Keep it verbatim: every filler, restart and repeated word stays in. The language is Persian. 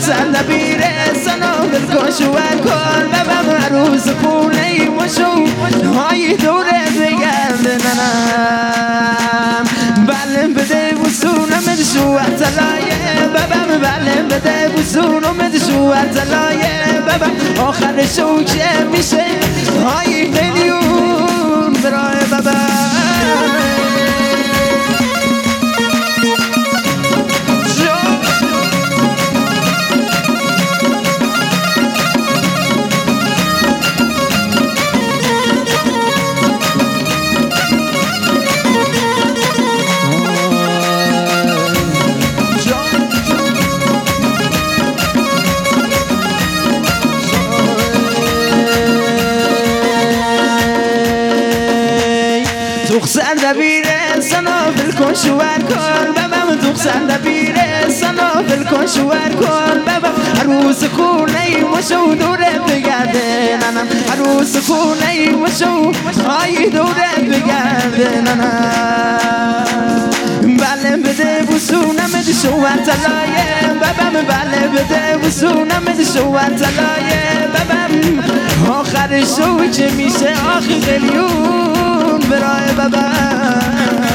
دختر نبیره سنا بلکش و کن ببم عروس خونه مشو های دوره بگردنم بلم بده بسونم دشو اتلایه ببم بلم بده بسونم دشو اتلایه ببم آخر شو که میشه های میلیون برای ببم دختر دبیره سنا بلکن شوهر کن ببم دختر دبیره سنا بلکن شوهر کن ببم عروس خونه مشو دوره بگرده ننم عروس خونه مشو های دوره بگرده ننم بله بده بسونم دشو اتلایه ببم بله بده بسونم دشو اتلایه ببم آخر شو چه میشه آخی قلیون برای بابا